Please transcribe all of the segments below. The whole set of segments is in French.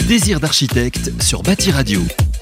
Désir d'architecte sur Bâti Radio.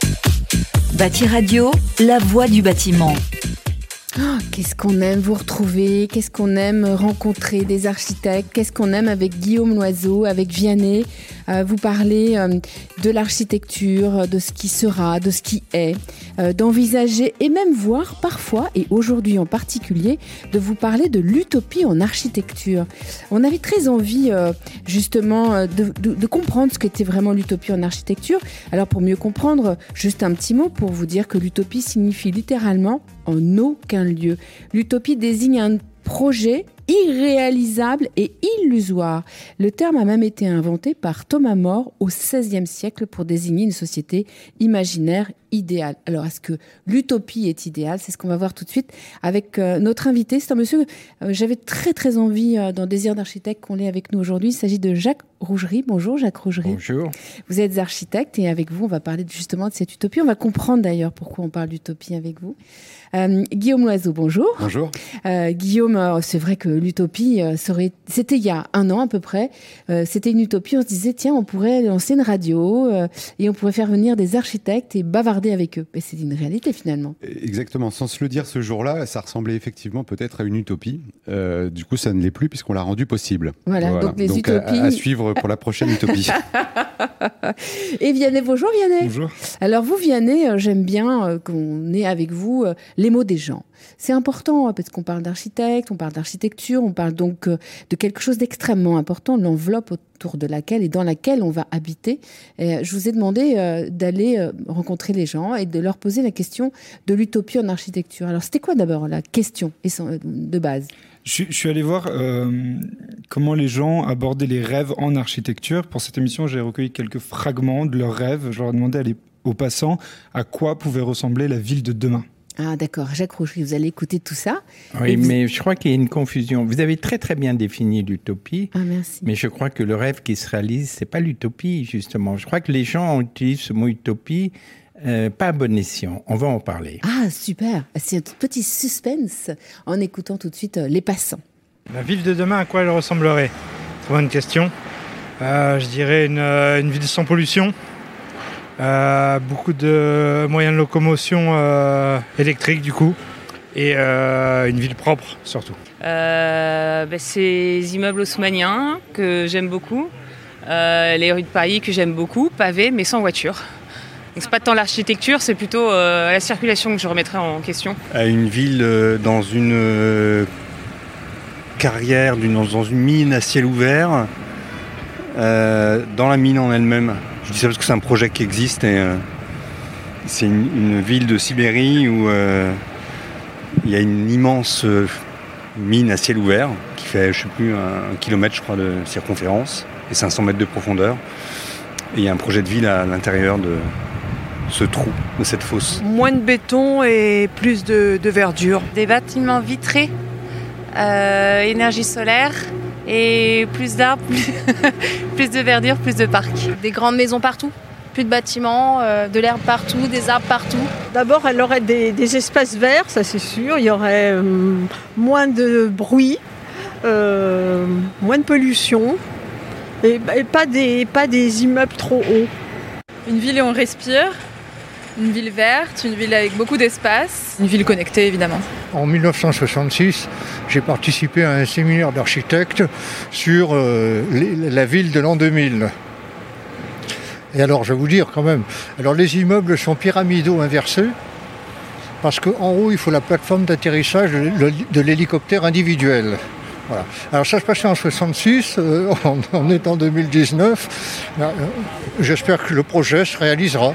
Bâti Radio, la voix du bâtiment. Oh, qu'est-ce qu'on aime vous retrouver, qu'est-ce qu'on aime rencontrer des architectes, qu'est-ce qu'on aime avec Guillaume Loiseau, avec Vianney, vous parler de l'architecture, de ce qui sera, de ce qui est, d'envisager et même voir parfois, et aujourd'hui en particulier, de vous parler de l'utopie en architecture. On avait très envie justement de comprendre ce qu'était vraiment l'utopie en architecture. Alors pour mieux comprendre, juste un petit mot pour vous dire que l'utopie signifie littéralement en aucun lieu. L'utopie désigne un projet irréalisable et illusoire. Le terme a même été inventé par Thomas More au XVIe siècle pour désigner une société imaginaire idéale. Alors, est-ce que l'utopie est idéale ? C'est ce qu'on va voir tout de suite avec notre invité. C'est un monsieur que j'avais très très envie dans Désir d'architecte qu'on l'ait avec nous aujourd'hui. Il s'agit de Jacques Rougerie. Bonjour Jacques Rougerie. Bonjour. Vous êtes architecte et avec vous, on va parler justement de cette utopie. On va comprendre d'ailleurs pourquoi on parle d'utopie avec vous. Guillaume Loiseau, bonjour. Bonjour. Guillaume, c'est vrai que l'utopie, c'était il y a un an à peu près, c'était une utopie, on se disait tiens, on pourrait lancer une radio et on pourrait faire venir des architectes et bavarder avec eux. Mais c'est une réalité finalement. Exactement, sans se le dire ce jour-là, ça ressemblait effectivement peut-être à une utopie. Du coup, ça ne l'est plus puisqu'on l'a rendu possible. Voilà. Donc les utopies... à suivre pour la prochaine utopie. Et Vianney, bonjour Vianney. Bonjour. Alors vous Vianney, j'aime bien qu'on ait avec vous les mots des gens. C'est important parce qu'on parle d'architecte, on parle d'architecture, on parle donc de quelque chose d'extrêmement important, l'enveloppe autour de laquelle et dans laquelle on va habiter. Et je vous ai demandé d'aller rencontrer les gens et de leur poser la question de l'utopie en architecture. Alors c'était quoi d'abord la question de base ? Je suis allé voir comment les gens abordaient les rêves en architecture. Pour cette émission, j'ai recueilli quelques fragments de leurs rêves. Je leur ai demandé aux passants à quoi pouvait ressembler la ville de demain. Ah d'accord, Jacques Rougerie, vous allez écouter tout ça. Oui, mais je crois qu'il y a une confusion. Vous avez très très bien défini l'utopie. Ah merci. Mais je crois que le rêve qui se réalise, c'est pas l'utopie justement. Je crois que les gens utilisent ce mot utopie pas à bon escient. On va en parler. Ah super, c'est un petit suspense en écoutant tout de suite les passants. La ville de demain, à quoi elle ressemblerait ? Très bonne question. Je dirais une ville sans pollution. Beaucoup de moyens de locomotion électriques du coup et une ville propre surtout. Ces immeubles haussmanniens que j'aime beaucoup, les rues de Paris que j'aime beaucoup, pavées mais sans voiture. Donc c'est pas tant l'architecture, c'est plutôt la circulation que je remettrais en question. Une ville dans une carrière, dans une mine à ciel ouvert, dans la mine en elle-même. Je dis ça parce que c'est un projet qui existe et c'est une ville de Sibérie où il y a une immense mine à ciel ouvert qui fait, je sais plus, 1 kilomètre je crois de circonférence et 500 mètres de profondeur. Et il y a un projet de ville à l'intérieur de ce trou, de cette fosse. Moins de béton et plus de verdure. Des bâtiments vitrés, énergie solaire. Et plus d'arbres, plus de verdure, plus de parcs. Des grandes maisons partout, plus de bâtiments, de l'herbe partout, des arbres partout. D'abord, elle aurait des espaces verts, ça c'est sûr. Il y aurait moins de bruit, moins de pollution et pas des immeubles trop hauts. Une ville où on respire, une ville verte, une ville avec beaucoup d'espace, une ville connectée évidemment. En 1966, j'ai participé à un séminaire d'architectes sur la ville de l'an 2000. Et alors, je vais vous dire quand même, alors les immeubles sont pyramidaux inversés, parce qu'en haut, il faut la plateforme d'atterrissage de l'hélicoptère individuel. Voilà. Alors ça se passait en 66, on est en 2019. J'espère que le projet se réalisera.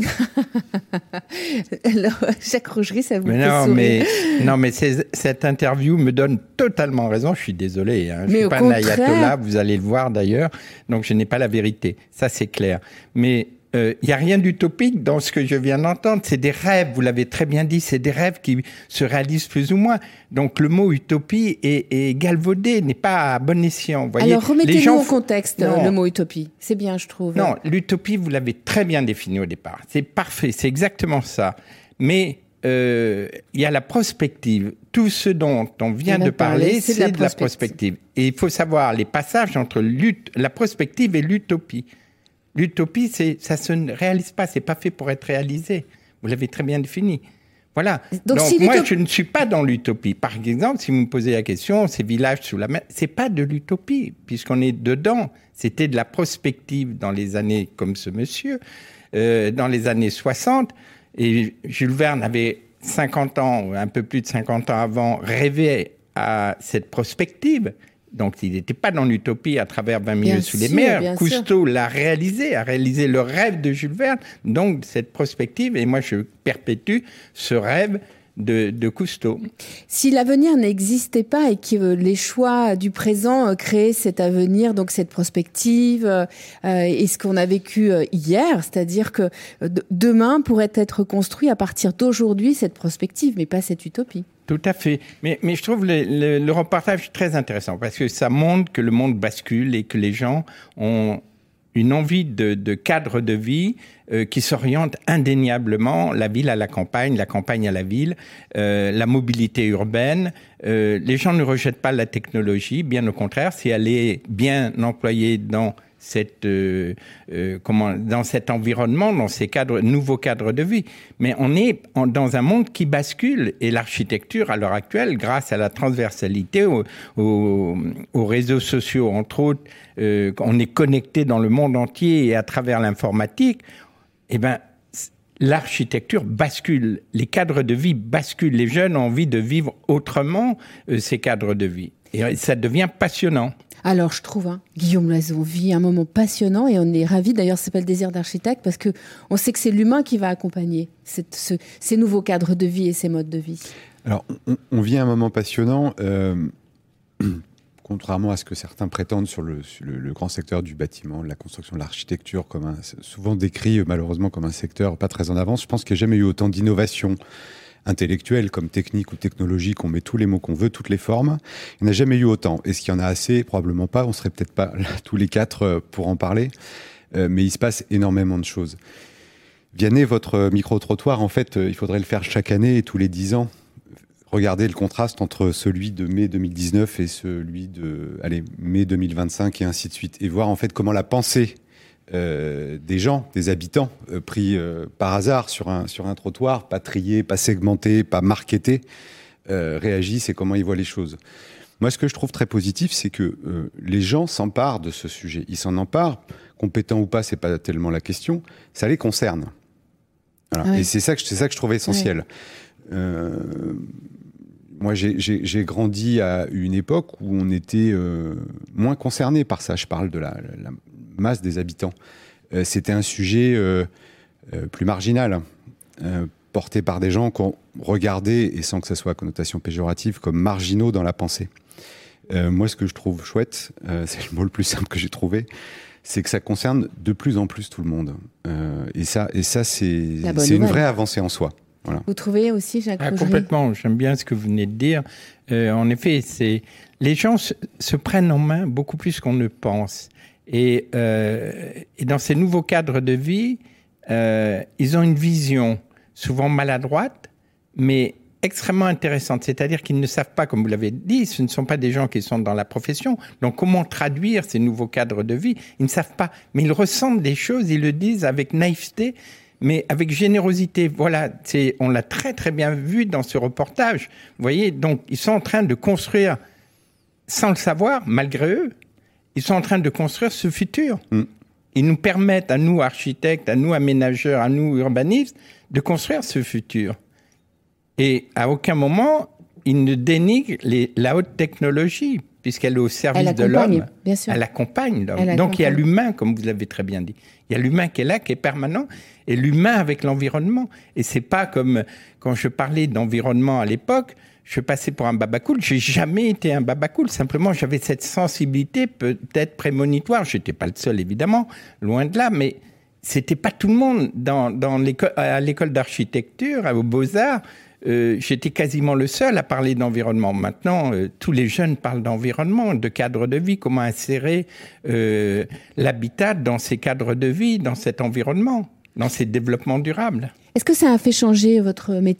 Alors, Jacques Rougerie, ça vous fait sourire. Non, mais cette interview me donne totalement raison. Je suis désolé. Je ne suis pas un ayatollah, vous allez le voir d'ailleurs. Donc, je n'ai pas la vérité. Ça, c'est clair. Mais il n'y a rien d'utopique dans ce que je viens d'entendre. C'est des rêves, vous l'avez très bien dit, c'est des rêves qui se réalisent plus ou moins. Donc le mot utopie est galvaudé, n'est pas à bon escient. Voyez, alors remettez-nous au contexte le mot utopie. C'est bien, je trouve. Non, l'utopie, vous l'avez très bien défini au départ. C'est parfait, c'est exactement ça. Mais il y a la prospective. Tout ce dont on vient de parler, c'est de la prospective. Et il faut savoir les passages entre la prospective et l'utopie. L'utopie, ça se réalise pas, c'est pas fait pour être réalisé. Vous l'avez très bien défini. Voilà. Donc moi, je ne suis pas dans l'utopie. Par exemple, si vous me posez la question, ces villages sous la mer, c'est pas de l'utopie, puisqu'on est dedans. C'était de la prospective dans les années, comme ce monsieur, dans les années 60. Et Jules Verne avait 50 ans, un peu plus de 50 ans avant, rêvé à cette prospective. Donc, il n'était pas dans l'utopie à travers 20 milieux sous les mers. Cousteau l'a réalisé, a réalisé le rêve de Jules Verne, donc cette prospective. Et moi, je perpétue ce rêve de Cousteau. Si l'avenir n'existait pas et que les choix du présent créaient cet avenir, donc cette prospective, et ce qu'on a vécu hier, c'est-à-dire que demain pourrait être construit à partir d'aujourd'hui cette prospective, mais pas cette utopie. Tout à fait. Mais je trouve le reportage très intéressant parce que ça montre que le monde bascule et que les gens ont une envie de cadre de vie qui s'oriente indéniablement, la ville à la campagne à la ville, la mobilité urbaine. Les gens ne rejettent pas la technologie, bien au contraire, si elle est bien employée dans dans cet environnement, dans ces nouveaux cadres de vie. Mais on est dans un monde qui bascule et l'architecture, à l'heure actuelle, grâce à la transversalité, aux réseaux sociaux, entre autres, on est connecté dans le monde entier et à travers l'informatique, l'architecture bascule, les cadres de vie basculent, les jeunes ont envie de vivre autrement ces cadres de vie. Et ça devient passionnant. Alors, je trouve, Guillaume Loiseau vit un moment passionnant et on est ravis. D'ailleurs, ça s'appelle Désir d'architecte parce qu'on sait que c'est l'humain qui va accompagner ces nouveaux cadres de vie et ces modes de vie. Alors, on vit un moment passionnant, contrairement à ce que certains prétendent sur le grand secteur du bâtiment, de la construction, de l'architecture, souvent décrit malheureusement comme un secteur pas très en avance. Je pense qu'il n'y a jamais eu autant d'innovation intellectuelle comme technique ou technologique, on met tous les mots qu'on veut, toutes les formes. Il n'y en a jamais eu autant. Est-ce qu'il y en a assez ? Probablement pas. On ne serait peut-être pas là, tous les quatre pour en parler. Mais il se passe énormément de choses. Vianney, votre micro-trottoir, en fait, il faudrait le faire chaque année et tous les 10 ans. Regardez le contraste entre celui de mai 2019 et celui de mai 2025 et ainsi de suite. Et voir en fait comment la pensée des gens, des habitants, pris par hasard sur un trottoir, pas trié, pas segmenté, pas marketé, réagissent et comment ils voient les choses. Moi, ce que je trouve très positif, c'est que les gens s'emparent de ce sujet. Ils s'en emparent, compétents ou pas, c'est pas tellement la question, ça les concerne. Voilà. Oui. Et c'est ça que je trouvais essentiel. Oui. Moi, j'ai grandi à une époque où on était moins concerné par ça. Je parle de la masse des habitants. C'était un sujet plus marginal, porté par des gens qu'on regardait, et sans que ça soit à connotation péjorative, comme marginaux dans la pensée. Moi, ce que je trouve chouette, c'est le mot le plus simple que j'ai trouvé, c'est que ça concerne de plus en plus tout le monde. Et ça c'est une vraie avancée en soi. Voilà. Vous trouvez aussi, Jacques Rougerie ? Complètement, j'aime bien ce que vous venez de dire. En effet, les gens se prennent en main beaucoup plus qu'on ne pense. Et dans ces nouveaux cadres de vie, ils ont une vision souvent maladroite, mais extrêmement intéressante. C'est-à-dire qu'ils ne savent pas, comme vous l'avez dit, ce ne sont pas des gens qui sont dans la profession. Donc, comment traduire ces nouveaux cadres de vie ? Ils ne savent pas. Mais ils ressentent des choses, ils le disent avec naïveté, mais avec générosité. Voilà, on l'a très très bien vu dans ce reportage. Vous voyez, donc ils sont en train de construire, sans le savoir, malgré eux, ils sont en train de construire ce futur. Ils nous permettent, à nous architectes, à nous aménageurs, à nous urbanistes, de construire ce futur. Et à aucun moment, ils ne dénigrent la haute technologie, puisqu'elle est au service de l'homme. Bien sûr. Elle accompagne l'homme. Donc il y a l'humain, comme vous l'avez très bien dit. Il y a l'humain qui est là, qui est permanent, et l'humain avec l'environnement. Et c'est pas comme quand je parlais d'environnement à l'époque, je passais pour un babacool. J'ai jamais été un babacool. Simplement, j'avais cette sensibilité peut-être prémonitoire. J'étais pas le seul, évidemment, loin de là, mais c'était pas tout le monde à l'école d'architecture, aux Beaux-Arts. J'étais quasiment le seul à parler d'environnement. Maintenant, tous les jeunes parlent d'environnement, de cadre de vie, comment insérer l'habitat dans ces cadres de vie, dans cet environnement, dans ces développements durables. Est-ce que ça a fait changer votre métier,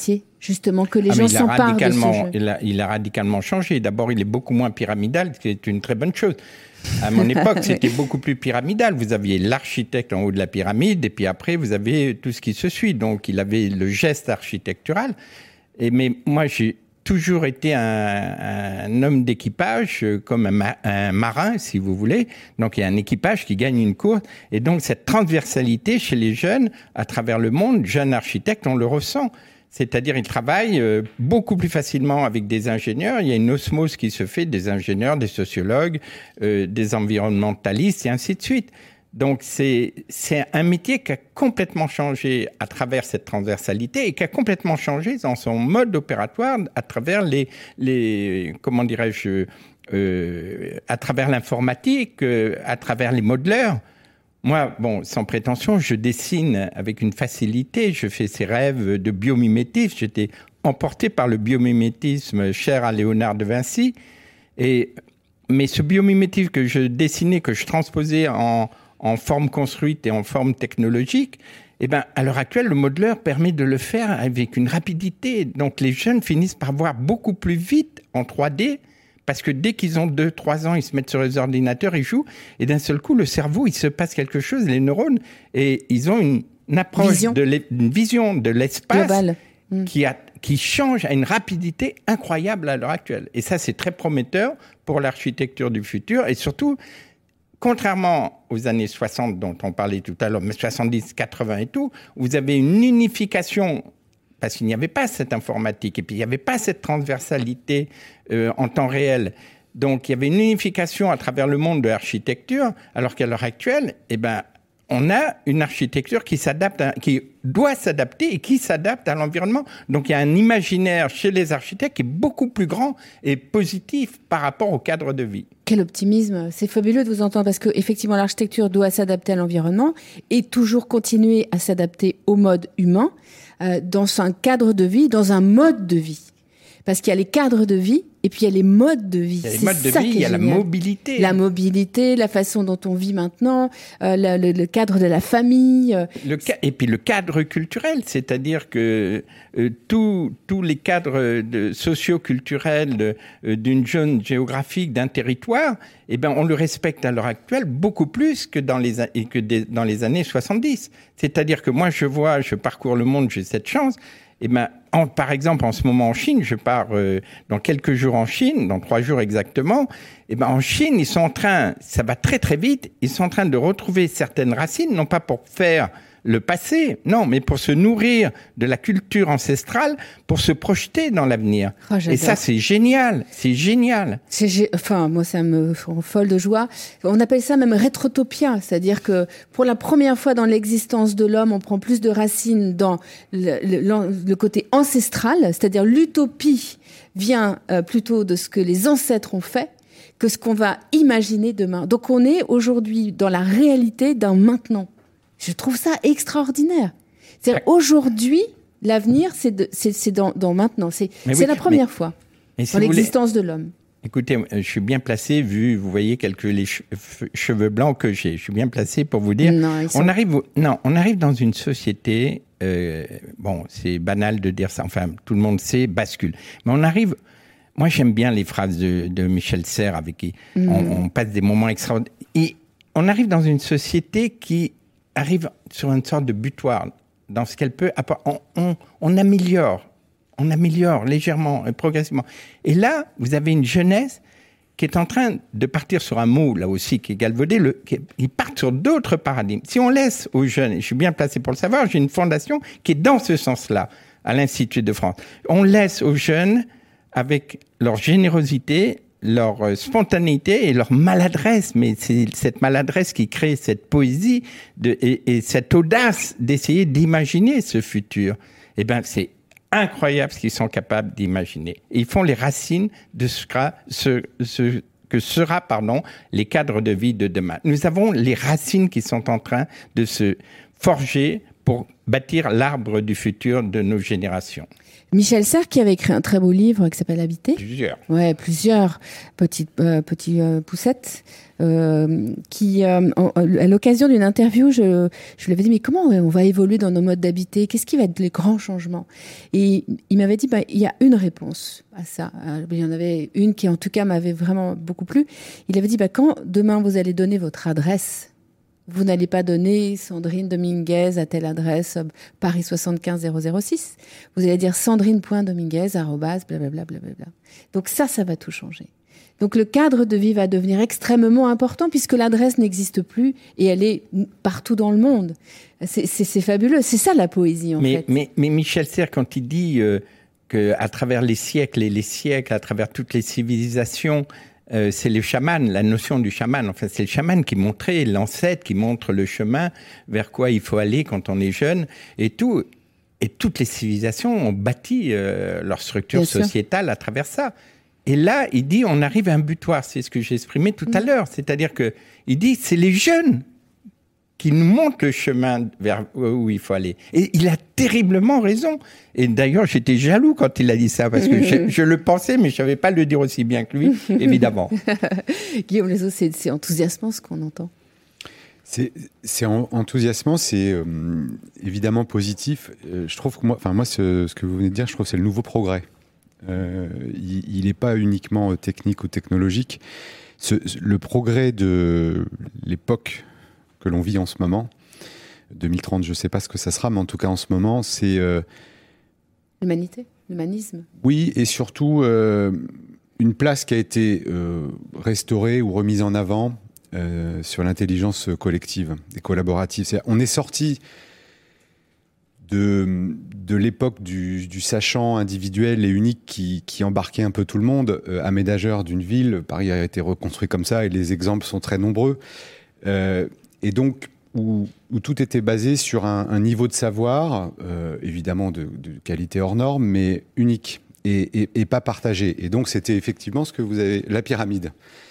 justement, que les gens s'emparent de ce jeu. Il a radicalement changé. D'abord, il est beaucoup moins pyramidal, ce qui est une très bonne chose. À mon époque, c'était beaucoup plus pyramidal. Vous aviez l'architecte en haut de la pyramide, et puis après, vous avez tout ce qui se suit. Donc, il avait le geste architectural. Mais moi, j'ai toujours été un homme d'équipage, comme un marin, si vous voulez. Donc, il y a un équipage qui gagne une course. Et donc, cette transversalité chez les jeunes, à travers le monde, jeunes architectes, on le ressent. C'est-à-dire, ils travaillent beaucoup plus facilement avec des ingénieurs. Il y a une osmose qui se fait des ingénieurs, des sociologues, des environnementalistes et ainsi de suite. Donc, c'est un métier qui a complètement changé à travers cette transversalité et qui a complètement changé dans son mode opératoire à travers comment dirais-je, à travers l'informatique, à travers les modeleurs. Moi, sans prétention, je dessine avec une facilité. Je fais ces rêves de biomimétisme. J'étais emporté par le biomimétisme cher à Léonard de Vinci. Mais ce biomimétisme que je dessinais, que je transposais en forme construite et en forme technologique, à l'heure actuelle, le modeleur permet de le faire avec une rapidité. Donc, les jeunes finissent par voir beaucoup plus vite en 3D. Parce que dès qu'ils ont 2-3 ans, ils se mettent sur les ordinateurs, ils jouent, et d'un seul coup, le cerveau, il se passe quelque chose, les neurones, et ils ont une approche, une vision de l'espace qui change à une rapidité incroyable à l'heure actuelle. Et ça, c'est très prometteur pour l'architecture du futur, et surtout, contrairement aux années 60 dont on parlait tout à l'heure, mais 70, 80 et tout, vous avez une unification parce qu'il n'y avait pas cette informatique et puis il n'y avait pas cette transversalité en temps réel. Donc il y avait une unification à travers le monde de l'architecture, alors qu'à l'heure actuelle, on a une architecture qui doit s'adapter et qui s'adapte à l'environnement. Donc il y a un imaginaire chez les architectes qui est beaucoup plus grand et positif par rapport au cadre de vie. Quel optimisme! C'est fabuleux de vous entendre parce qu'effectivement l'architecture doit s'adapter à l'environnement et toujours continuer à s'adapter au mode humain dans un cadre de vie, dans un mode de vie. Parce qu'il y a les cadres de vie et puis il y a les modes de vie. Il y a les modes de vie, il y a la mobilité. La mobilité, la façon dont on vit maintenant, le cadre de la famille. Et puis le cadre culturel, c'est-à-dire que tous les cadres socio-culturels d'une zone géographique, d'un territoire, on le respecte à l'heure actuelle beaucoup plus que dans les années 70. C'est-à-dire que moi, je parcours le monde, j'ai cette chance. Par exemple, en ce moment en Chine, je pars dans quelques jours en Chine, dans 3 jours exactement. En Chine, ils sont en train, ça va très très vite, ils sont en train de retrouver certaines racines, non pas pour faire le passé, non, mais pour se nourrir de la culture ancestrale, pour se projeter dans l'avenir. Oh, et ça, c'est génial, c'est génial. Moi, ça me rend folle de joie. On appelle ça même rétrotopia, c'est-à-dire que pour la première fois dans l'existence de l'homme, on prend plus de racines dans le côté ancestral, c'est-à-dire l'utopie vient plutôt de ce que les ancêtres ont fait que ce qu'on va imaginer demain. Donc on est aujourd'hui dans la réalité d'un maintenant. Je trouve ça extraordinaire. C'est-à-dire aujourd'hui, l'avenir, c'est dans maintenant. C'est la première fois dans l'existence de l'homme. Écoutez, je suis bien placé, vous voyez les cheveux blancs que j'ai. Je suis bien placé pour vous dire. On arrive dans une société, c'est banal de dire ça, enfin, tout le monde sait, bascule. Mais on arrive. Moi, j'aime bien les phrases de Michel Serres avec qui on passe des moments extraordinaires. Et on arrive dans une société qui arrive sur une sorte de butoir dans ce qu'elle peut apporter. On améliore légèrement et progressivement. Et là, vous avez une jeunesse qui est en train de partir sur un mot, là aussi, qui est galvaudé, ils partent sur d'autres paradigmes. Si on laisse aux jeunes, et je suis bien placé pour le savoir, j'ai une fondation qui est dans ce sens-là, à l'Institut de France. On laisse aux jeunes, avec leur générosité, leur spontanéité et leur maladresse, mais c'est cette maladresse qui crée cette poésie et cette audace d'essayer d'imaginer ce futur. C'est incroyable ce qu'ils sont capables d'imaginer. Et ils font les racines de ce que sera les cadres de vie de demain. Nous avons les racines qui sont en train de se forger pour bâtir l'arbre du futur de nos générations. Michel Serres qui avait écrit un très beau livre qui s'appelle Habiter. Plusieurs petites poussettes. Qui, à l'occasion d'une interview, je lui avais dit mais comment on va évoluer dans nos modes d'habiter ? Qu'est-ce qui va être les grands changements ? Et il m'avait dit il y a une réponse à ça. Il y en avait une qui en tout cas m'avait vraiment beaucoup plu. Il avait dit quand demain vous allez donner votre adresse, vous n'allez pas donner Sandrine Dominguez à telle adresse, Paris 75 006. Vous allez dire sandrine.dominguez @ blablabla. Donc ça va tout changer. Donc le cadre de vie va devenir extrêmement important puisque l'adresse n'existe plus et elle est partout dans le monde. C'est fabuleux. C'est ça la poésie en fait. Mais Michel Serres, quand il dit qu'à travers les siècles et les siècles, à travers toutes les civilisations, c'est le chaman, la notion du chaman. Enfin, c'est le chaman qui montrait, l'ancêtre qui montre le chemin vers quoi il faut aller quand on est jeune et tout. Et toutes les civilisations ont bâti leur structure sociétale à travers ça. Et là, il dit, on arrive à un butoir. C'est ce que j'ai exprimé tout à l'heure. C'est-à-dire que il dit, c'est les jeunes qui nous montrent le chemin vers où il faut aller. Et il a terriblement raison. Et d'ailleurs, j'étais jaloux quand il a dit ça, parce que je le pensais, mais je ne savais pas le dire aussi bien que lui, évidemment. Guillaume Loiseau, c'est enthousiasmant ce qu'on entend. C'est enthousiasmant, c'est évidemment positif. Je trouve que moi, ce que vous venez de dire, je trouve que c'est le nouveau progrès. Il n'est pas uniquement technique ou technologique. Le progrès de l'époque que l'on vit en ce moment, 2030, je ne sais pas ce que ça sera, mais en tout cas en ce moment, c'est... L'humanité, l'humanisme. Oui, et surtout une place qui a été restaurée ou remise en avant sur l'intelligence collective et collaborative. On est sorti de l'époque du sachant individuel et unique qui embarquait un peu tout le monde. Aménageur d'une ville, Paris a été reconstruit comme ça et les exemples sont très nombreux. Et donc, où tout était basé sur un niveau de savoir, évidemment de qualité hors norme, mais unique et pas partagé. Et donc, c'était effectivement ce que vous avez, la pyramide.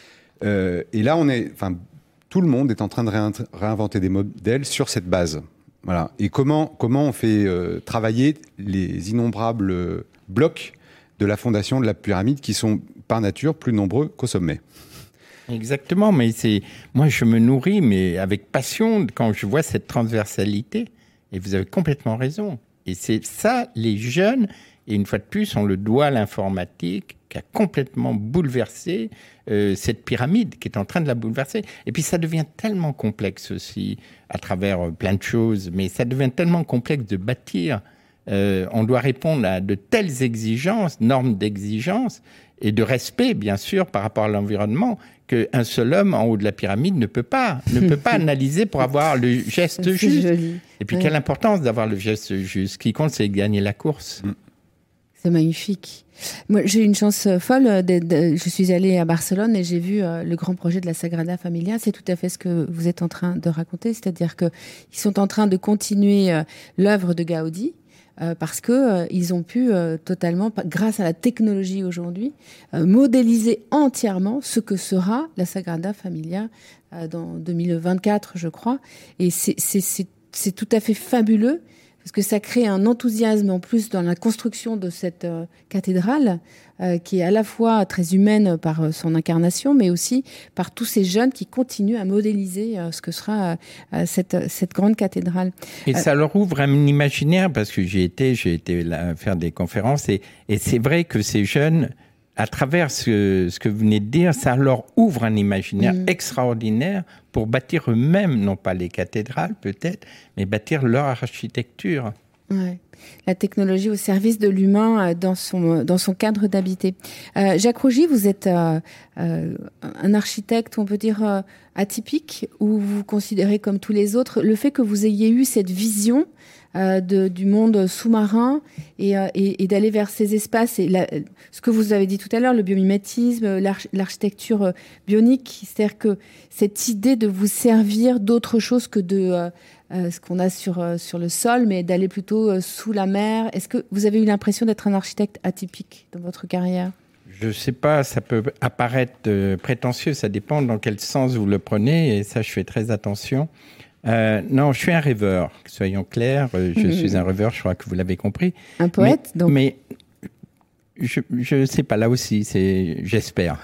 Et là, tout le monde est en train de réinventer des modèles sur cette base. Voilà. Et comment on fait travailler les innombrables blocs de la fondation de la pyramide qui sont par nature plus nombreux qu'au sommet. Exactement, mais moi je me nourris mais avec passion quand je vois cette transversalité. Et vous avez complètement raison. Et c'est ça, les jeunes, et une fois de plus, on le doit à l'informatique qui a complètement bouleversé cette pyramide, qui est en train de la bouleverser. Et puis ça devient tellement complexe aussi, à travers plein de choses, mais ça devient tellement complexe de bâtir. On doit répondre à de telles exigences, normes d'exigence, et de respect, bien sûr, par rapport à l'environnement, qu'un seul homme en haut de la pyramide ne peut pas analyser pour avoir le geste juste. Joli. Et puis, quelle importance d'avoir le geste juste. Ce qui compte, c'est gagner la course. C'est magnifique. Moi, j'ai eu une chance folle. Je suis allée à Barcelone et j'ai vu le grand projet de la Sagrada Familia. C'est tout à fait ce que vous êtes en train de raconter. C'est-à-dire qu'ils sont en train de continuer l'œuvre de Gaudi. Parce que ils ont pu totalement, grâce à la technologie aujourd'hui, modéliser entièrement ce que sera la Sagrada Familia dans 2024, je crois. Et c'est tout à fait fabuleux parce que ça crée un enthousiasme en plus dans la construction de cette cathédrale qui est à la fois très humaine par son incarnation, mais aussi par tous ces jeunes qui continuent à modéliser ce que sera cette grande cathédrale. Et ça leur ouvre un imaginaire, parce que j'ai été là faire des conférences, et c'est vrai que ces jeunes, à travers ce que vous venez de dire, ça leur ouvre un imaginaire extraordinaire pour bâtir eux-mêmes, non pas les cathédrales peut-être, mais bâtir leur architecture. Ouais. La technologie au service de l'humain dans son cadre d'habiter. Jacques Rougy, vous êtes un architecte, on peut dire, atypique, ou vous vous considérez comme tous les autres. Le fait que vous ayez eu cette vision du monde sous-marin et d'aller vers ces espaces, et ce que vous avez dit tout à l'heure, le biomimétisme, l'architecture bionique, c'est-à-dire que cette idée de vous servir d'autre chose que de ce qu'on a sur le sol, mais d'aller plutôt sous la mer. Est-ce que vous avez eu l'impression d'être un architecte atypique dans votre carrière ? Je ne sais pas, ça peut apparaître prétentieux, ça dépend dans quel sens vous le prenez, et ça je fais très attention. Non, je suis un rêveur, soyons clairs. Je suis un rêveur, je crois que vous l'avez compris. Un poète, donc. Mais je ne sais pas, là aussi, j'espère.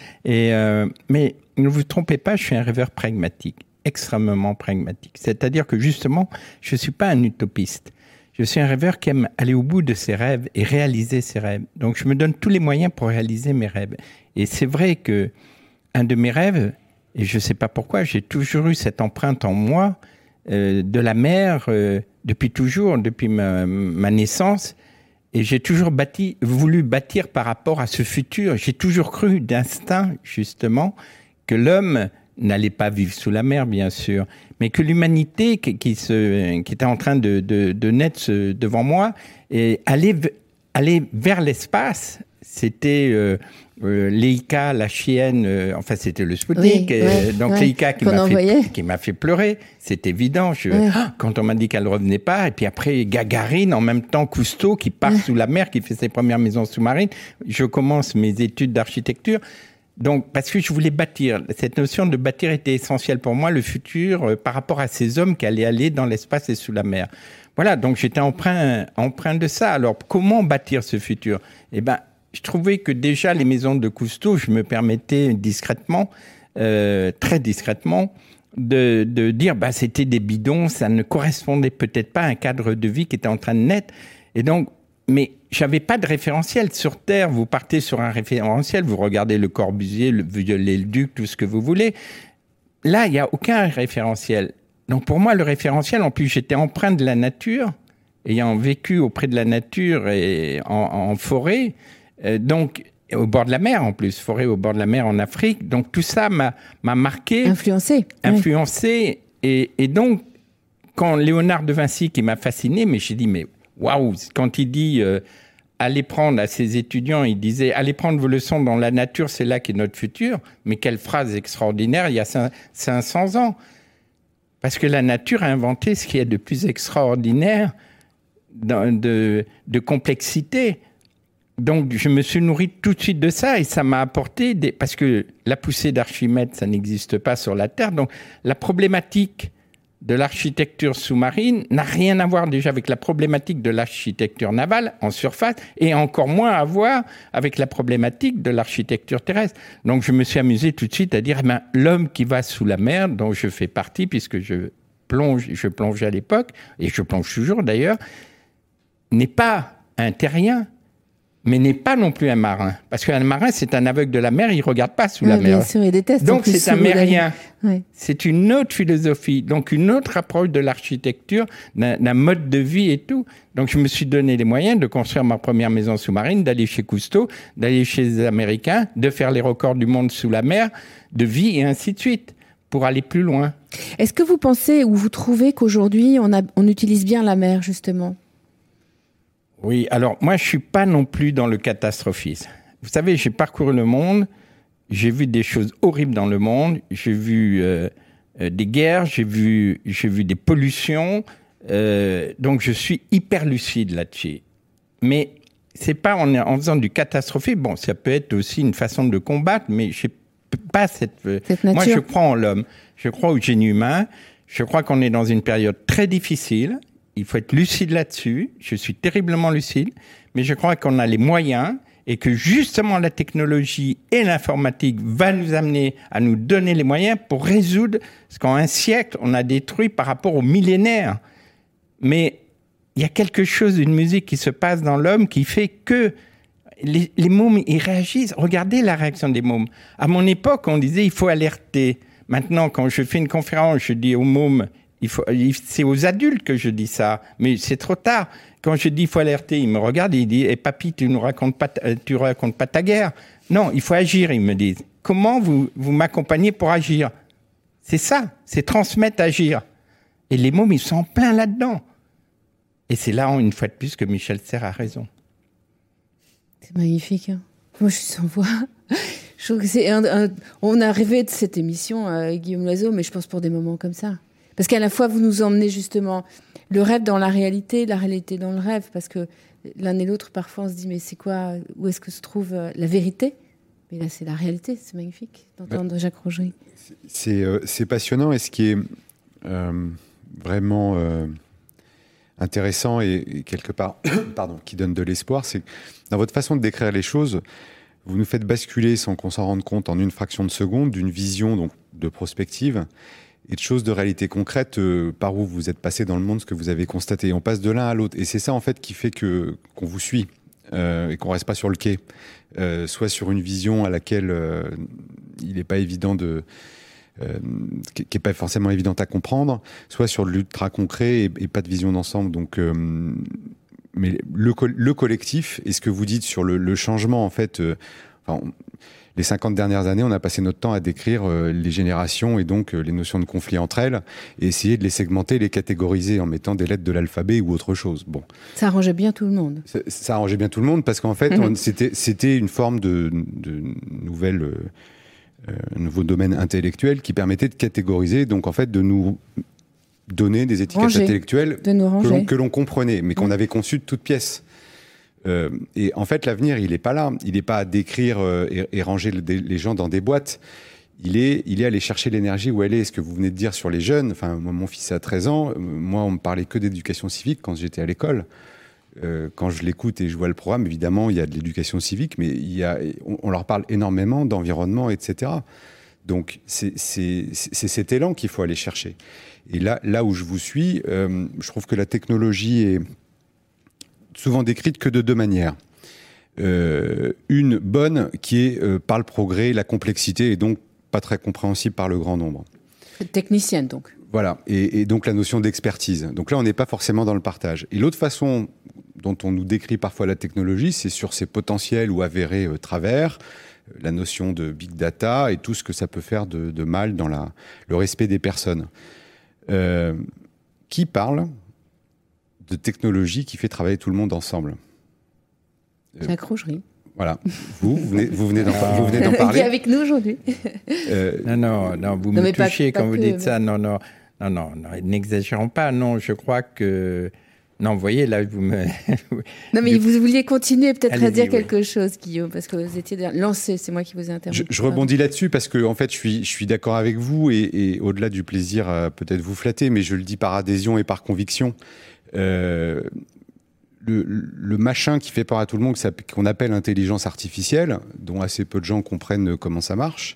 Mais ne vous trompez pas, je suis un rêveur pragmatique, extrêmement pragmatique. C'est-à-dire que justement, je ne suis pas un utopiste. Je suis un rêveur qui aime aller au bout de ses rêves et réaliser ses rêves. Donc, je me donne tous les moyens pour réaliser mes rêves. Et c'est vrai que un de mes rêves, et je ne sais pas pourquoi, j'ai toujours eu cette empreinte en moi de la mer depuis toujours, depuis ma naissance. Et j'ai toujours voulu bâtir par rapport à ce futur. J'ai toujours cru d'instinct, justement, que l'homme n'allait pas vivre sous la mer, bien sûr, mais que l'humanité qui était en train de naître devant moi et aller vers l'espace. C'était Leica, la chienne, enfin c'était le Spoutnik, Leica qui m'a fait pleurer, c'est évident. Quand on m'a dit qu'elle revenait pas, et puis après Gagarine, en même temps Cousteau qui part sous la mer, qui fait ses premières maisons sous-marines. Je commence mes études d'architecture. Donc, parce que je voulais bâtir. Cette notion de bâtir était essentielle pour moi, le futur, par rapport à ces hommes qui allaient aller dans l'espace et sous la mer. Voilà, donc j'étais empreint de ça. Alors, comment bâtir ce futur ? Eh ben, je trouvais que déjà les maisons de Cousteau, je me permettais discrètement, très discrètement, de dire c'était des bidons, ça ne correspondait peut-être pas à un cadre de vie qui était en train de naître. Et donc, mais j'avais pas de référentiel. Sur Terre, vous partez sur un référentiel, vous regardez le Corbusier, le Viollet-le-Duc, tout ce que vous voulez. Là, il n'y a aucun référentiel. Donc pour moi, le référentiel, en plus, j'étais empreint de la nature, ayant vécu auprès de la nature et en forêt, donc au bord de la mer en plus, forêt au bord de la mer en Afrique. Donc tout ça m'a marqué. Influencé. Et donc, quand Léonard de Vinci, qui m'a fasciné, mais j'ai dit, mais waouh, quand il dit allez prendre à ses étudiants, il disait allez prendre vos leçons dans la nature, c'est là qu'est notre futur. Mais quelle phrase extraordinaire, il y a 500 ans. Parce que la nature a inventé ce qu'il y a de plus extraordinaire de complexité. Donc je me suis nourri tout de suite de ça et ça m'a apporté parce que la poussée d'Archimède, ça n'existe pas sur la Terre. Donc la problématique de l'architecture sous-marine n'a rien à voir déjà avec la problématique de l'architecture navale en surface et encore moins à voir avec la problématique de l'architecture terrestre. Donc je me suis amusé tout de suite à dire l'homme qui va sous la mer, dont je fais partie puisque je plongeais à l'époque et je plonge toujours d'ailleurs, n'est pas un terrien, mais n'est pas non plus un marin. Parce qu'un marin, c'est un aveugle de la mer, il ne regarde pas sous la mer. Bien sûr, il déteste. Donc c'est un mérien. Ouais. C'est une autre philosophie, donc une autre approche de l'architecture, d'un mode de vie et tout. Donc je me suis donné les moyens de construire ma première maison sous-marine, d'aller chez Cousteau, d'aller chez les Américains, de faire les records du monde sous la mer, de vie et ainsi de suite, pour aller plus loin. Est-ce que vous pensez ou vous trouvez qu'aujourd'hui, on utilise bien la mer, justement ? Oui, alors moi je suis pas non plus dans le catastrophisme. Vous savez, j'ai parcouru le monde, j'ai vu des choses horribles dans le monde, j'ai vu des guerres, j'ai vu des pollutions, donc je suis hyper lucide là-dessus. Mais c'est pas en faisant du catastrophisme, bon, ça peut être aussi une façon de combattre, mais je sais pas cette nature. Moi je crois en l'homme, je crois au génie humain, je crois qu'on est dans une période très difficile. Il faut être lucide là-dessus. Je suis terriblement lucide, mais je crois qu'on a les moyens et que justement la technologie et l'informatique va nous amener à nous donner les moyens pour résoudre ce qu'en un siècle on a détruit par rapport aux millénaires. Mais il y a quelque chose, une musique qui se passe dans l'homme qui fait que les mômes, ils réagissent. Regardez la réaction des mômes. À mon époque, on disait il faut alerter. Maintenant, quand je fais une conférence, je dis aux mômes, c'est aux adultes que je dis ça, mais c'est trop tard. Quand je dis il faut alerter, ils me regardent et ils disent papy, tu racontes pas ta guerre. Non, il faut agir, ils me disent. Comment vous m'accompagnez pour agir ? C'est ça, c'est transmettre, agir. Et les mômes, ils sont en plein là-dedans. Et c'est là, une fois de plus, que Michel Serres a raison. C'est magnifique. Hein. Moi, je suis sans voix. Je trouve que on a rêvé de cette émission, Guillaume Loiseau, mais je pense pour des moments comme ça. Parce qu'à la fois, vous nous emmenez justement le rêve dans la réalité dans le rêve. Parce que l'un et l'autre, parfois, on se dit, mais c'est quoi ? Où est-ce que se trouve la vérité ? Mais là, c'est la réalité. C'est magnifique d'entendre Jacques Rougerie. C'est passionnant. Et ce qui est vraiment intéressant et quelque part qui donne de l'espoir, c'est que dans votre façon de décrire les choses, vous nous faites basculer sans qu'on s'en rende compte en une fraction de seconde d'une vision donc, de prospective et de choses de réalité concrète par où vous êtes passé dans le monde, ce que vous avez constaté. On passe de l'un à l'autre et c'est ça en fait qui fait qu'on vous suit et qu'on reste pas sur le quai, soit sur une vision à laquelle il n'est pas évident qui n'est pas forcément évidente à comprendre, soit sur de l'ultra concret et pas de vision d'ensemble. Donc, mais le collectif et ce que vous dites sur le changement, en fait, les 50 dernières années, on a passé notre temps à décrire les générations et donc les notions de conflit entre elles et essayer de les segmenter, les catégoriser en mettant des lettres de l'alphabet ou autre chose. Bon. Ça arrangeait bien tout le monde. Ça arrangeait bien tout le monde parce qu'en fait, c'était une forme de nouveau domaine intellectuel qui permettait de catégoriser, donc en fait de nous donner des étiquettes intellectuelles que l'on comprenait, mais qu'on avait conçues de toutes pièces. Et en fait, l'avenir, il n'est pas là. Il n'est pas à décrire et ranger les gens dans des boîtes. Il est aller chercher l'énergie où elle est. Ce que vous venez de dire sur les jeunes, enfin, moi, mon fils a 13 ans, moi, on me parlait que d'éducation civique quand j'étais à l'école. Quand je l'écoute et je vois le programme, évidemment, il y a de l'éducation civique, mais on leur parle énormément d'environnement, etc. Donc, c'est cet élan qu'il faut aller chercher. Et là où je vous suis, je trouve que la technologie est souvent décrite que de deux manières. Une bonne qui est par le progrès, la complexité, et donc pas très compréhensible par le grand nombre. Technicienne, donc. Voilà, et donc la notion d'expertise. Donc là, on n'est pas forcément dans le partage. Et l'autre façon dont on nous décrit parfois la technologie, c'est sur ses potentiels ou avérés travers, la notion de big data et tout ce que ça peut faire de mal dans le respect des personnes. Qui parle de technologie qui fait travailler tout le monde ensemble? Jacques Rougerie. Voilà, vous venez d'en parler. Qui est avec nous aujourd'hui. Non, vous me touchez quand vous dites ça. Non, n'exagérons pas. Non, je crois que... Non, vous voyez, là, vous me... Non, mais vous vouliez continuer peut-être à dire quelque chose, Guillaume, parce que vous étiez lancé, c'est moi qui vous ai interrompu. Je rebondis là-dessus parce que, en fait, je suis d'accord avec vous et au-delà du plaisir à peut-être vous flatter, mais je le dis par adhésion et par conviction. Le machin qui fait peur à tout le monde, qu'on appelle intelligence artificielle, dont assez peu de gens comprennent comment ça marche,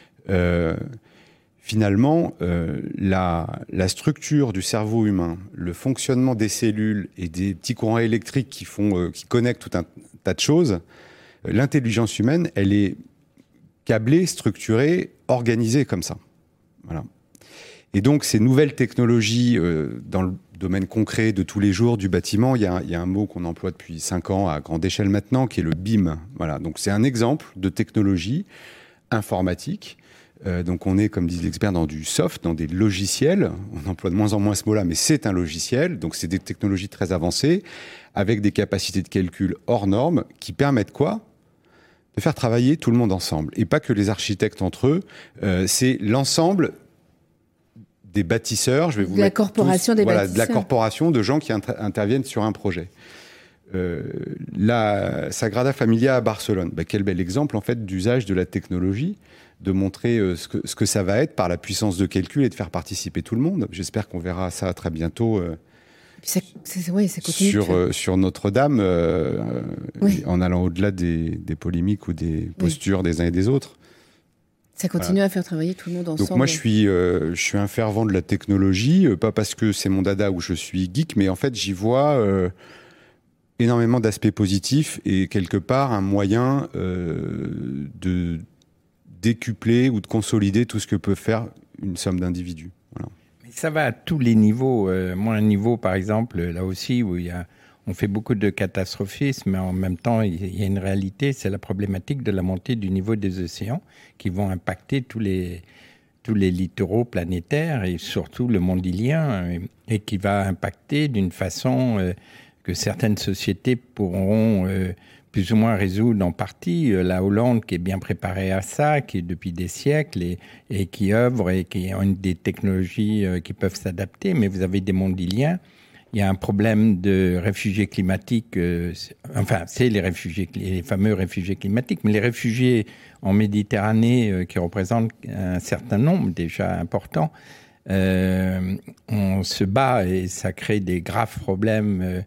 finalement, la structure du cerveau humain, le fonctionnement des cellules et des petits courants électriques qui connectent tout un tas de choses, l'intelligence humaine, elle est câblée, structurée, organisée comme ça. Voilà. Et donc, ces nouvelles technologies dans le domaine concret de tous les jours du bâtiment, il y a un mot qu'on emploie depuis 5 ans à grande échelle maintenant, qui est le BIM. Voilà. Donc, c'est un exemple de technologie informatique. Donc, on est, comme disent les experts, dans du soft, dans des logiciels. On emploie de moins en moins ce mot-là, mais c'est un logiciel. Donc, c'est des technologies très avancées, avec des capacités de calcul hors normes, qui permettent quoi ? De faire travailler tout le monde ensemble. Et pas que les architectes entre eux. C'est l'ensemble des bâtisseurs, je vais vous de la corporation des bâtisseurs. De la corporation de gens qui interviennent sur un projet. La Sagrada Familia à Barcelone, quel bel exemple en fait d'usage de la technologie, de montrer ce que ça va être par la puissance de calcul et de faire participer tout le monde. J'espère qu'on verra ça très bientôt ça continue sur Notre-Dame, en allant au-delà des polémiques ou des postures des uns et des autres. Ça continue à faire travailler tout le monde ensemble. Donc moi, je suis un fervent de la technologie, pas parce que c'est mon dada ou je suis geek, mais en fait, j'y vois énormément d'aspects positifs et quelque part un moyen de décupler ou de consolider tout ce que peut faire une somme d'individus. Voilà. Mais ça va à tous les niveaux. Moi, un niveau, par exemple, là aussi, où on fait beaucoup de catastrophisme, mais en même temps, il y a une réalité, c'est la problématique de la montée du niveau des océans qui vont impacter tous les littoraux planétaires et surtout le monde ilien, et qui va impacter d'une façon que certaines sociétés pourront plus ou moins résoudre en partie. La Hollande qui est bien préparée à ça, qui est depuis des siècles et qui œuvre et qui ont des technologies qui peuvent s'adapter, mais vous avez des mondes iliens. Il y a un problème de réfugiés climatiques, c'est les fameux réfugiés climatiques, mais les réfugiés en Méditerranée qui représentent un certain nombre déjà important, on se bat et ça crée des graves problèmes.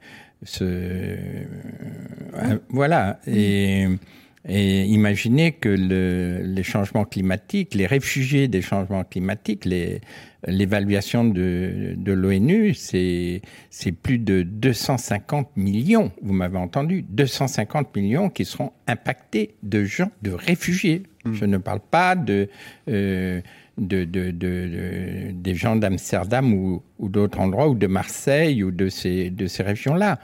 Voilà. Et imaginez que les changements climatiques, les réfugiés des changements climatiques, l'évaluation de l'ONU, c'est plus de 250 millions, vous m'avez entendu, 250 millions qui seront impactés de gens, de réfugiés. Je ne parle pas des gens d'Amsterdam ou d'autres endroits, ou de Marseille, ou de ces régions-là.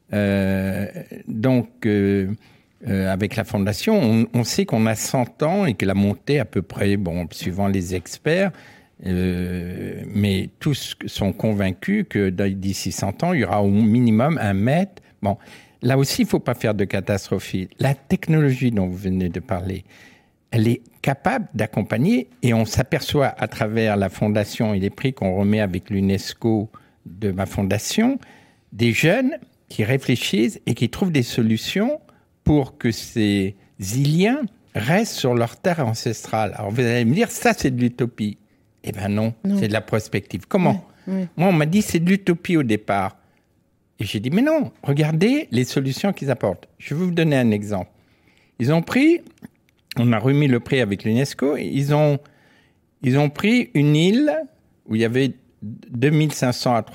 Avec la Fondation, on sait qu'on a 100 ans et que la montée à peu près, suivant les experts, mais tous sont convaincus que d'ici 100 ans, il y aura au minimum 1 mètre. Bon, là aussi, il ne faut pas faire de catastrophie. La technologie dont vous venez de parler, elle est capable d'accompagner, et on s'aperçoit à travers la Fondation et les prix qu'on remet avec l'UNESCO de ma Fondation, des jeunes qui réfléchissent et qui trouvent des solutions pour que ces Iliens restent sur leur terre ancestrale. Alors vous allez me dire, ça c'est de l'utopie. Eh bien non, c'est de la prospective. Comment ? Moi on m'a dit c'est de l'utopie au départ. Et j'ai dit mais non, regardez les solutions qu'ils apportent. Je vais vous donner un exemple. On a remis le prix avec l'UNESCO, et ils ont pris une île où il y avait 2500 à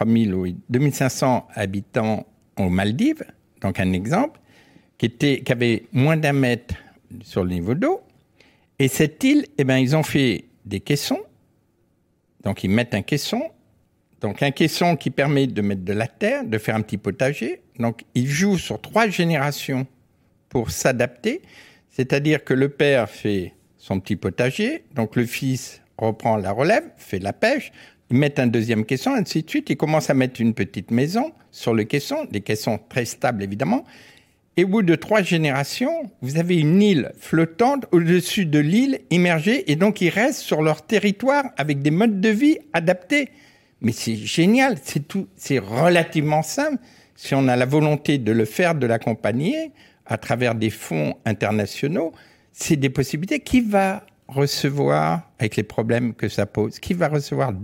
2500 habitants aux Maldives, donc un exemple, qui avait moins d'1 mètre sur le niveau d'eau. Et cette île, ils ont fait des caissons. Donc, ils mettent un caisson. Donc, un caisson qui permet de mettre de la terre, de faire un petit potager. Donc, ils jouent sur 3 générations pour s'adapter. C'est-à-dire que le père fait son petit potager. Donc, le fils reprend la relève, fait la pêche. Ils mettent un 2e caisson, ainsi de suite. Ils commencent à mettre une petite maison sur le caisson. Des caissons très stables, évidemment. Et au bout de 3 générations, vous avez une île flottante au-dessus de l'île immergée, et donc ils restent sur leur territoire avec des modes de vie adaptés. Mais c'est génial, c'est relativement simple. Si on a la volonté de le faire, de l'accompagner à travers des fonds internationaux, c'est des possibilités. Qui va recevoir, avec les problèmes que ça pose, qui va recevoir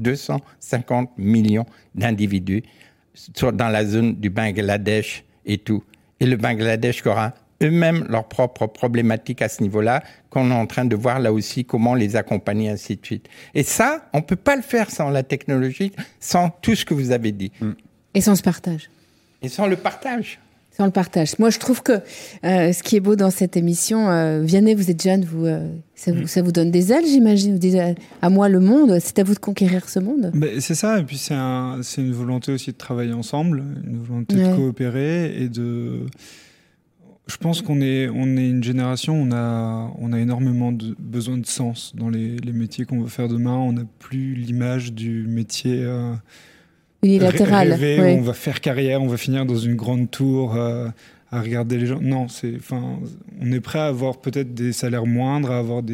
250 millions d'individus dans la zone du Bangladesh et tout? Et le Bangladesh qui aura eux-mêmes leurs propres problématiques à ce niveau-là, qu'on est en train de voir là aussi comment les accompagner, ainsi de suite. Et ça, on ne peut pas le faire sans la technologie, sans tout ce que vous avez dit. Et sans ce partage. Et sans le partage. Sans le partage. Moi, je trouve que ce qui est beau dans cette émission, Vianney, vous êtes jeune, ça vous donne des ailes, j'imagine. Vous dites à moi le monde, c'est à vous de conquérir ce monde. C'est ça, et puis c'est une volonté aussi de travailler ensemble, une volonté de coopérer et de. Je pense qu'on est une génération, on a énormément besoin de sens dans les métiers qu'on veut faire demain. On n'a plus l'image du métier. Unilatéral. Rêver, où on va faire carrière, on va finir dans une grande tour à regarder les gens. Non, on est prêt à avoir peut-être des salaires moindres,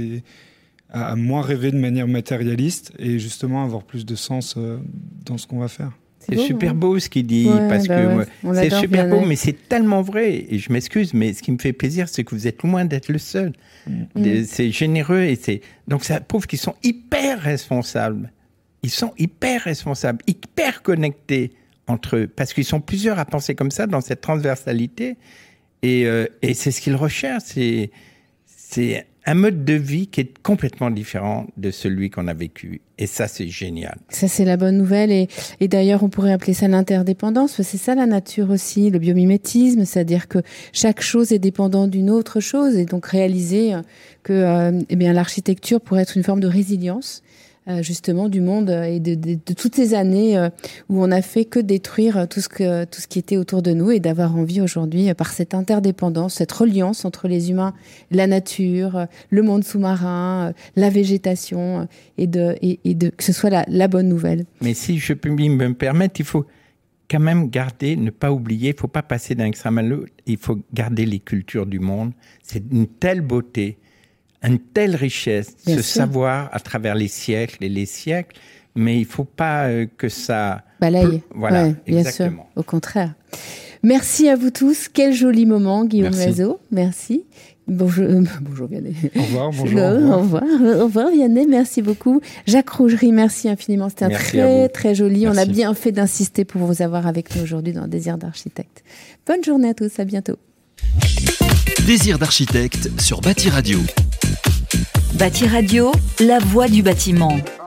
à moins rêver de manière matérialiste et justement avoir plus de sens dans ce qu'on va faire. C'est super beau ce qu'il dit, parce que c'est super beau, mais c'est tellement vrai. Et je m'excuse, mais ce qui me fait plaisir, c'est que vous êtes loin d'être le seul. C'est généreux, donc ça prouve qu'ils sont hyper responsables. Ils sont hyper responsables, hyper connectés entre eux, parce qu'ils sont plusieurs à penser comme ça dans cette transversalité. Et c'est ce qu'ils recherchent. C'est un mode de vie qui est complètement différent de celui qu'on a vécu. Et ça, c'est génial. Ça, c'est la bonne nouvelle. Et d'ailleurs, on pourrait appeler ça l'interdépendance. C'est ça la nature aussi, le biomimétisme. C'est-à-dire que chaque chose est dépendante d'une autre chose. Et donc, réaliser que l'architecture pourrait être une forme de résilience justement du monde et de toutes ces années où on n'a fait que détruire tout ce qui était autour de nous, et d'avoir envie aujourd'hui, par cette interdépendance, cette reliance entre les humains, la nature, le monde sous-marin, la végétation, et que ce soit la bonne nouvelle. Mais si je peux me permettre, il faut quand même garder, ne pas oublier, il ne faut pas passer d'un extrême à l'autre, il faut garder les cultures du monde. C'est une telle beauté, une telle richesse, ce savoir à travers les siècles et les siècles, mais il ne faut pas que ça balaye. Voilà, bien exactement. sûr, au contraire. Merci à vous tous. Quel joli moment, Guillaume Loiseau. Merci. Bonjour Vianney. Au revoir, Au revoir Vianney, merci beaucoup. Jacques Rougerie, merci infiniment. C'était très joli. Merci. On a bien fait d'insister pour vous avoir avec nous aujourd'hui dans Désir d'architecte. Bonne journée à tous, à bientôt. Désir d'architecte sur Bâti Radio. Bâti Radio, la voix du bâtiment.